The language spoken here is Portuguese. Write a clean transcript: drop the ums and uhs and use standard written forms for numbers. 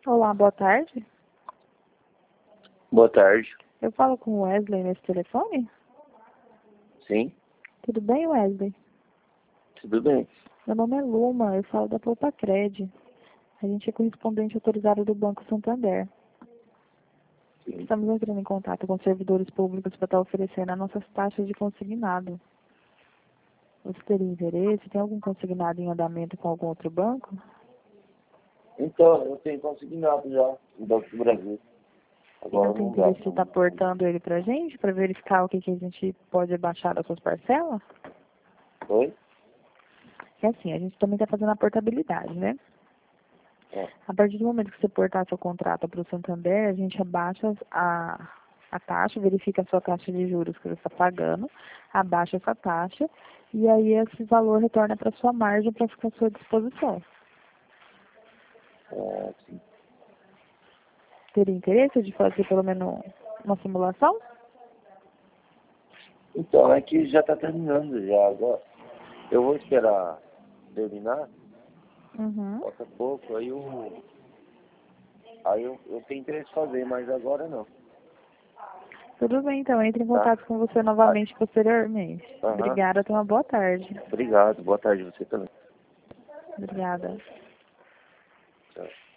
Olá, boa tarde. Boa tarde. Eu falo com o Wesley nesse telefone? Sim, Tudo bem, Wesley? tudo bem. Meu nome é Luma, eu falo da Polpacred. A gente é correspondente autorizado do Banco Santander. Sim. Estamos entrando em contato com servidores públicos para estar oferecendo as nossas taxas de consignado. Você teria interesse? Tem algum consignado em andamento com algum outro banco? Então, eu tenho consignado já no Banco do Brasil. E não Agora tem não dá. interesse de estar portando ele para a gente, para verificar o que a gente pode abaixar das suas parcelas? Oi? É assim, a gente também está fazendo a portabilidade, né? É. A partir do momento que você portar seu contrato para o Santander, a gente abaixa a taxa, verifica a sua taxa de juros que você está pagando, abaixa essa taxa e aí esse valor retorna para sua margem para ficar à sua disposição. Sim. Teria interesse de fazer pelo menos uma simulação? Então, é que já está terminando já agora. Eu vou esperar terminar, Uhum. falta pouco, aí eu tenho interesse em fazer, mas agora não. Tudo bem, então. Entre em Tá? contato com você novamente posteriormente. Aham. Obrigada, tenha uma boa tarde. Obrigado, boa tarde você também. Obrigada. Tchau.